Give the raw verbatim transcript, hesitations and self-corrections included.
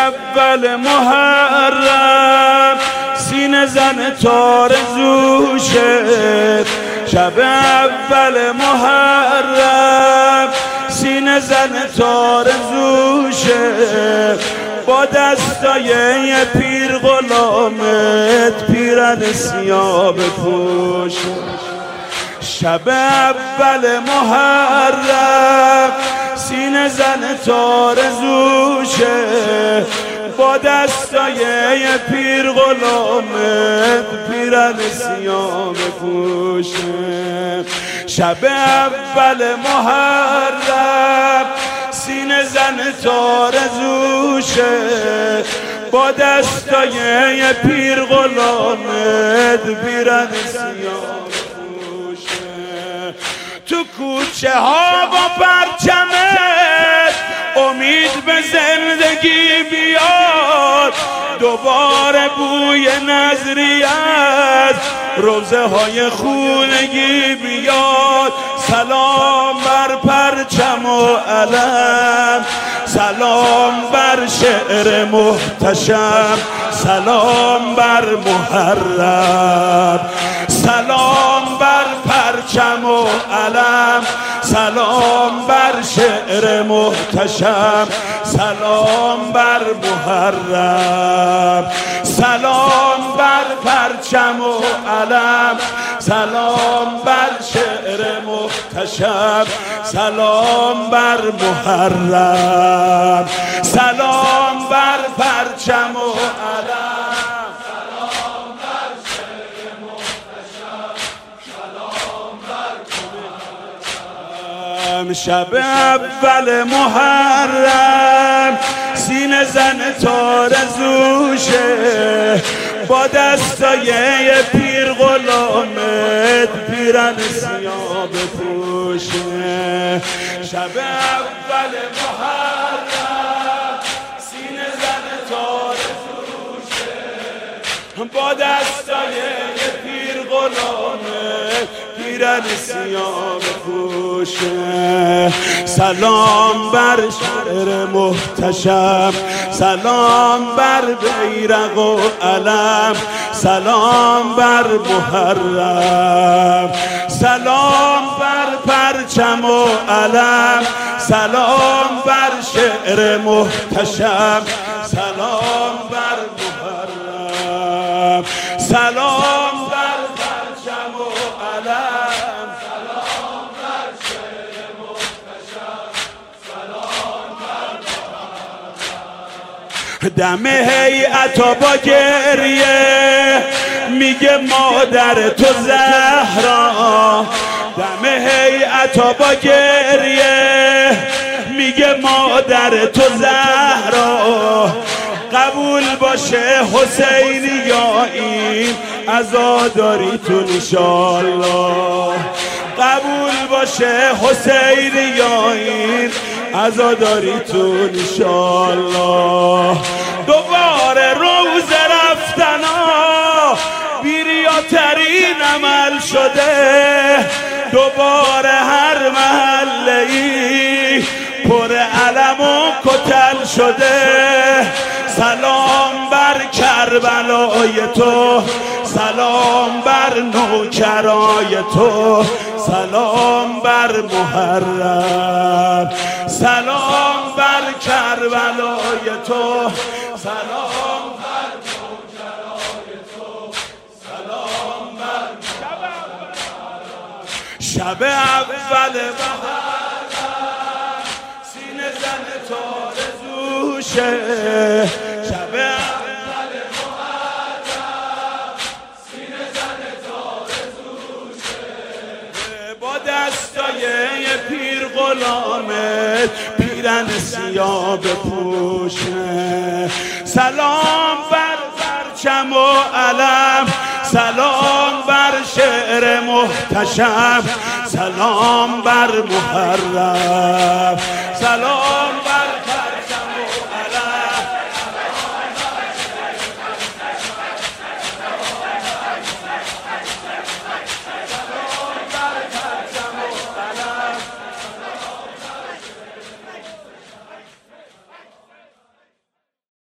اول محرم سینه زن تارزوشه، شب اول محرم سینه زن تارزوشه، با دستای یه پیر غلامت پیرن سیاه بپوشه. شب اول محرم سینه زن تارزوشه، با دستای یه پیر غلامت پیرن سیاه بپوشه. شب اول محرم سینه زن تارزوشه، با دستای یه پیر غلامت پیرن سیاه بپوشه. تو کوچه ها با پرچمت امید به زندگی بیاد، دوباره بوی نظری از روزه های خونگی بیاد. سلام بر پرچم و علم، سلام بر شعر محتشم، سلام بر محرم، سلام بر پرچم و علم، سلام بر شعر محتشم، سلام بر محرم، سلام بر پرچم و علم، سلام بر شعر محتشم، سلام بر محرم، سلام بر پرچم و علم، سلام بر شعر محتشم، سلام بر محرم. شب اول محرم سینه زن تارزوشه، با دستای یه پیر غلامت پیرن سیاه بپوشه. شب اول محرم سینه زن تارزوشه، با دستای یه پیر غلامت پیرن سیاه بپوشه. سلام بر شعر محتشم، سلام بر بیرق و علم، سلام بر محرم، سلام بر پرچم و علم، سلام بر شعر محتشم، سلام بر محرم، سلام بر پرچم و علم، سلام بر شعر محتشم، سلام بر محرم. دم هیئت با گریه میگه مادر تو زهرا، دم هیئت با گریه میگه مادر تو زهرا، قبول باشه حسینی یا این عزاداریتون انشالله، قبول باشه حسینی یا این عزاداریتون انشالله. دوباره روز رفتنا بیریاترین عمل شده، دوباره هر محله ای پر علم و کتل شده. سلام بر کربلای تو، سلام بر نوکرای تو، سلام بر محرم، سلام بر کربلای تو، سلام بر نوکرای تو، سلام بر محرم. شب اول محرم سینه زن تارزوشه، شب اول محرم سینه زن تارزوشه، با دستای یه پیر غلامت پیرن سیاه بپوشه. سلام بر پرچم و علم، سلام بر شعر محتشم، سلام بر محرم، سلام